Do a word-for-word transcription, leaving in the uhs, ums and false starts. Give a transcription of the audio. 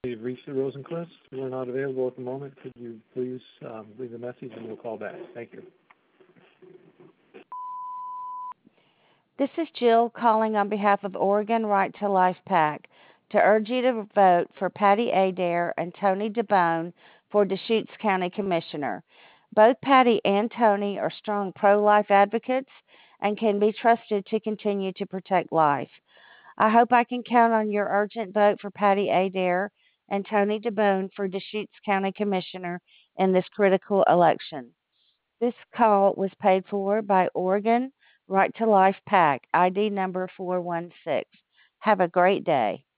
We've reached the Rosencliffs. We're not available at the moment. Could you please um, leave a message and we'll call back? Thank you. This is Jill calling on behalf of Oregon Right to Life PAC to urge you to vote for Patty Adair and Tony DeBone for Deschutes County Commissioner. Both Patty and Tony are strong pro-life advocates and can be trusted to continue to protect life. I hope I can count on your urgent vote for Patty Adair and Tony DeBone for Deschutes County Commissioner in this critical election. This call was paid for by Oregon Right to Life PAC, I D number four one six. Have a great day.